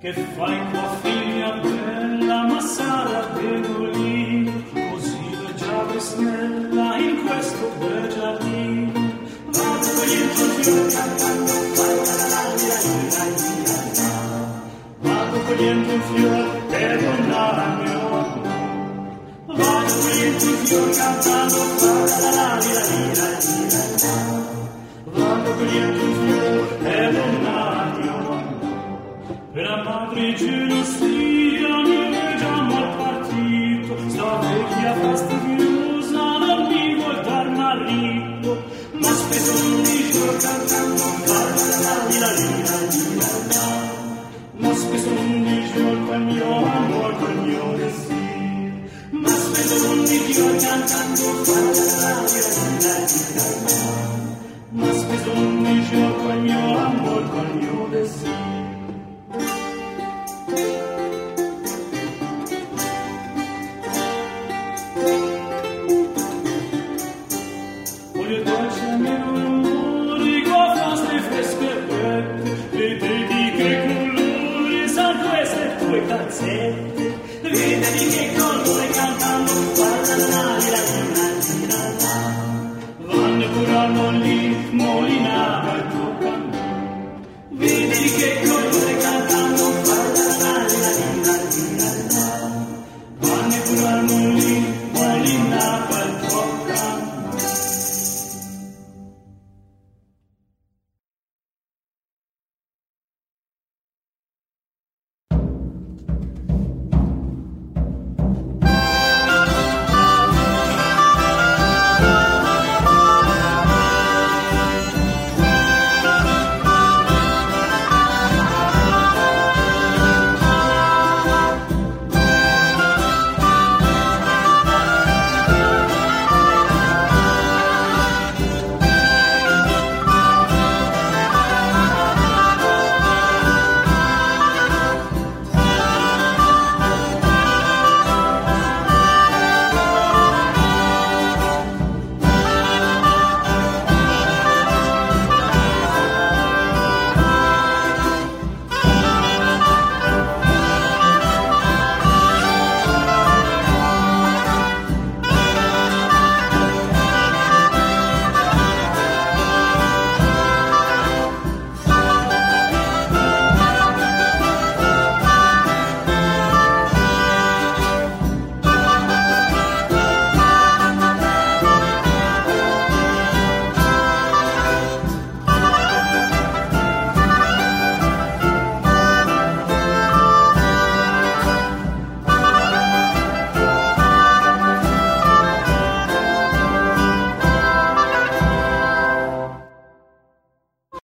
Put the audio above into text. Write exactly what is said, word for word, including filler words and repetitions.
Che fai qua figlia bella, ma sarà vedo lì, così leggiadra e snella in questo bel giardino. Vado cogliendo il fiore cantando, vado cogliendo il fiore per donna mio. Vado cogliendo il fiore cantando, vado cogliendo il fiore per donna mio. Per la madre gelosia mi leggiamo al partito, sta vecchia fastidiosa non mi vuol dar marito, ma spesso un dico cantando la la la la la, ma spesso un dico col mio amor, col mio destino, ma spesso un dico cantando la la la la, ma spesso un dico col mio amor, col mio destino. Vedi che colore cantando vanno pure al molino, molinare.